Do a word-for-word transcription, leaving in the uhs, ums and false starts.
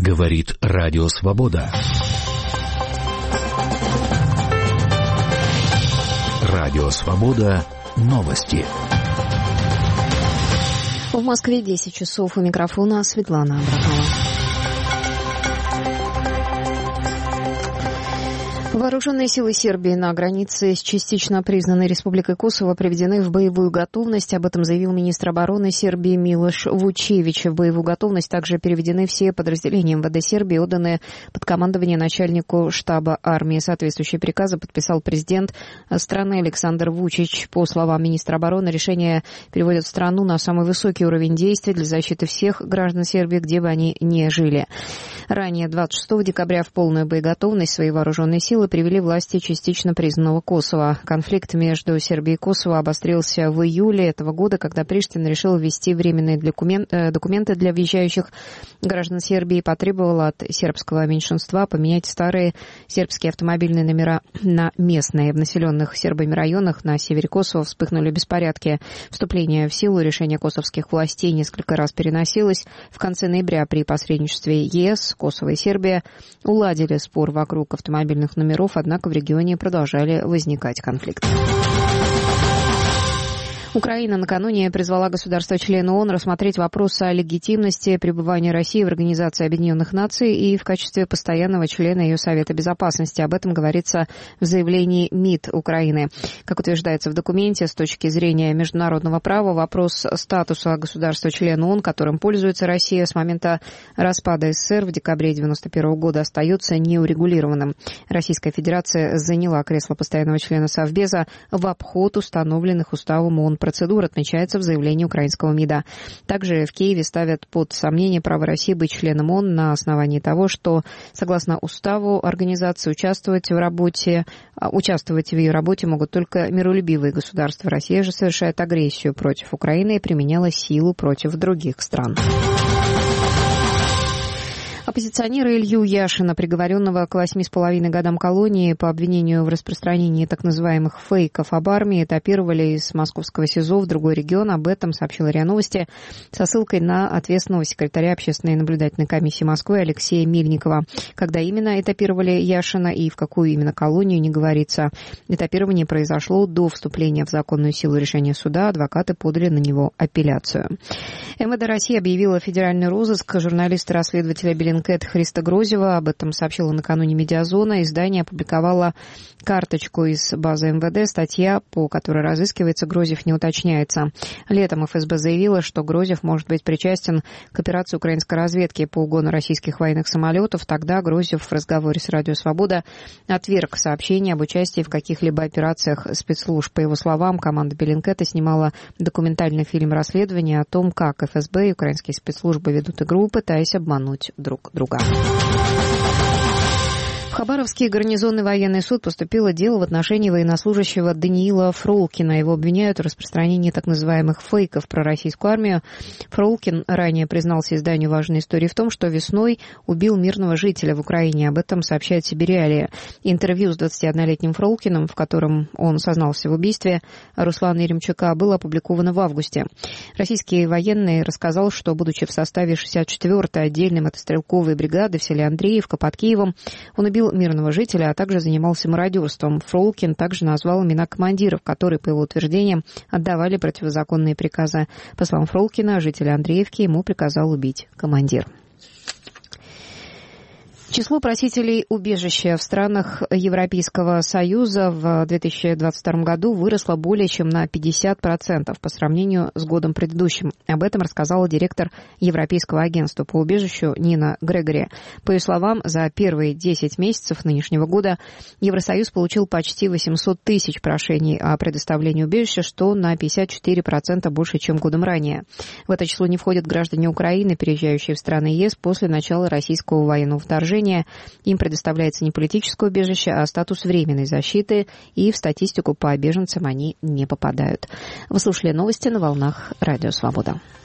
Говорит Радио Свобода. Радио Свобода. Новости. В Москве десять часов. У микрофона Светлана Абрамова. Вооруженные силы Сербии на границе с частично признанной Республикой Косово приведены в боевую готовность. Об этом заявил министр обороны Сербии Милош Вучевич. В боевую готовность также переведены все подразделения эм вэ дэ Сербии, отданные под командование начальнику штаба армии. Соответствующие приказы подписал президент страны Александр Вучич. По словам министра обороны, решение переводит страну на самый высокий уровень действий для защиты всех граждан Сербии, где бы они ни жили. Ранее, двадцать шестого декабря, в полную боеготовность свои вооруженные силы привели власти частично признанного Косово. Конфликт между Сербией и Косово обострился в июле этого года, когда Приштина решила ввести временные документы для въезжающих граждан Сербии и потребовала от сербского меньшинства поменять старые сербские автомобильные номера на местные. В населенных сербами районах на севере Косово вспыхнули беспорядки. Вступление в силу решения косовских властей несколько раз переносилось. В конце ноября при посредничестве е эс Косово и Сербия уладили спор вокруг автомобильных номеров, однако в регионе продолжали возникать конфликты. Украина накануне призвала государства-члены ООН рассмотреть вопрос о легитимности пребывания России в Организации Объединенных Наций и в качестве постоянного члена ее Совета Безопасности. Об этом говорится в заявлении МИД Украины. Как утверждается в документе, с точки зрения международного права, вопрос статуса государства-члена ООН, которым пользуется Россия с момента распада эс эс эс эр в декабре девяносто первого года, остается неурегулированным. Российская Федерация заняла кресло постоянного члена Совбеза в обход установленных уставом ООН процедур, отмечается в заявлении украинского МИДа. Также в Киеве ставят под сомнение право России быть членом ООН на основании того, что, согласно уставу организации, участвовать в работе, участвовать в ее работе могут только миролюбивые государства. Россия же совершает агрессию против Украины и применяла силу против других стран. Оппозиционера Илью Яшина, приговоренного к восьми с половиной годам колонии по обвинению в распространении так называемых фейков об армии, этапировали из московского СИЗО в другой регион. Об этом сообщила РИА Новости со ссылкой на ответственного секретаря Общественной наблюдательной комиссии Москвы Алексея Мильникова. Когда именно этапировали Яшина и в какую именно колонию, не говорится. Этапирование произошло до вступления в законную силу решения суда. Адвокаты подали на него апелляцию. эм вэ дэ России объявила федеральный розыск журналиста-расследователя Беллинкет Христа Грозева. Об этом сообщила накануне Медиазона. Издание опубликовало карточку из базы эм вэ дэ. Статья, по которой разыскивается Грозев, не уточняется. Летом эф эс бэ заявила, что Грозев может быть причастен к операции украинской разведки по угону российских военных самолетов. Тогда Грозев в разговоре с Радио Свобода отверг сообщение об участии в каких-либо операциях спецслужб. По его словам, команда Беллинкета снимала документальный фильм расследования о том, как эф эс бэ и украинские спецслужбы ведут игру, пытаясь обмануть друг друга. В Хабаровский гарнизонный военный суд поступило дело в отношении военнослужащего Даниила Фролкина. Его обвиняют в распространении так называемых фейков про российскую армию. Фролкин ранее признался изданию «Важной истории» в том, что весной убил мирного жителя в Украине. Об этом сообщает Сибириалия. Интервью с двадцатиоднолетним Фролкиным, в котором он сознался в убийстве Руслана Еремчука, было опубликовано в августе. Российский военный рассказал, что, будучи в составе шестьдесят четвёртой отдельной мотострелковой бригады в селе Андреевка под Киевом, он убил мирного жителя, а также занимался мародерством. Фролкин также назвал имена командиров, которые, по его утверждениям, отдавали противозаконные приказы. По словам Фролкина, житель Андреевки ему приказал убить командир. Число просителей убежища в странах Европейского Союза в две тысячи двадцать втором году выросло более чем на пятьдесят процентов по сравнению с годом предыдущим. Об этом рассказала директор Европейского агентства по убежищу Нина Грегори. По ее словам, за первые десять месяцев нынешнего года Евросоюз получил почти восемьсот тысяч прошений о предоставлении убежища, что на пятьдесят четыре процента больше, чем годом ранее. В это число не входят граждане Украины, переезжающие в страны е эс после начала российского военного вторжения. Им предоставляется не политическое убежище, а статус временной защиты, и в статистику по беженцам они не попадают. Вы слушали новости на волнах Радио Свобода.